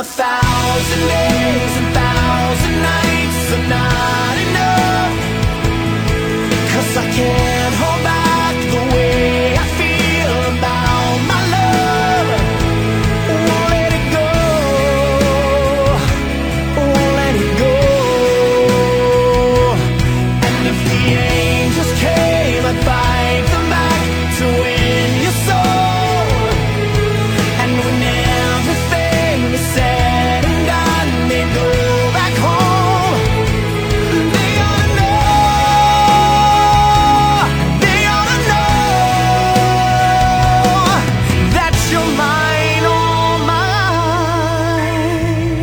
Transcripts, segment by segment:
1,000 days and 1,000 nights are not enough, 'cause I can't hold back the way I feel about my love. Won't let it go, won't let it go. And if the angels came, I'd fight them back to win your soul. And when everything is said and done, they go back home. They ought to know that you're mine, all mine.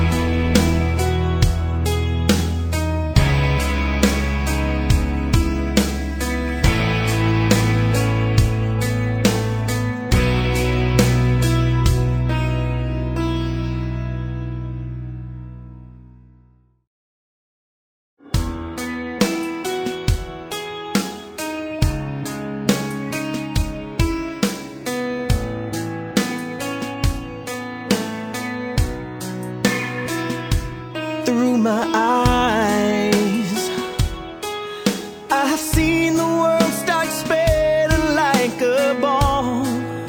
Through my eyes, I have seen the world start spinning like a ball.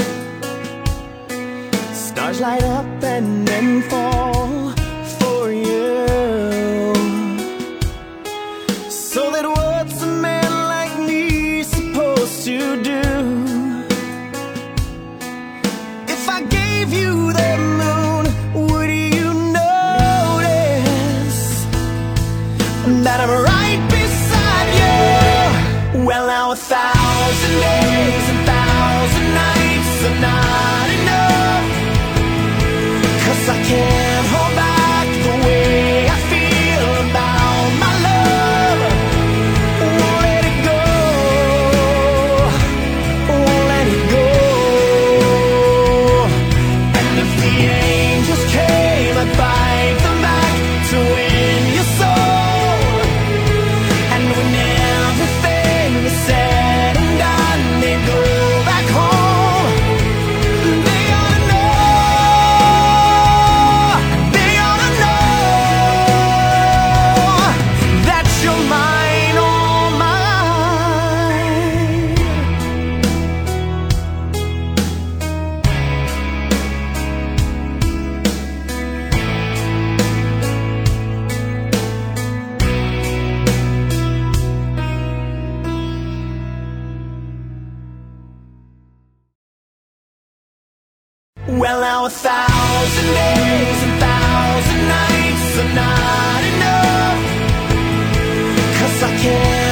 Stars light up and then fall for you. So that what's a man like me supposed to do? If I gave you the moon, would you notice that I'm right beside you? Well, now 1,000 days and 1,000 nights are not enough, 'cause I can't hold back the way I feel about my love. Won't let it go, won't let it go. And if the angels came, I'd fight them back to win your soul. And when everything is said and done, they go back home. They ought to know that you're mine, all mine. Well, now 1,000 days and 1,000 nights are not enough, 'cause I can't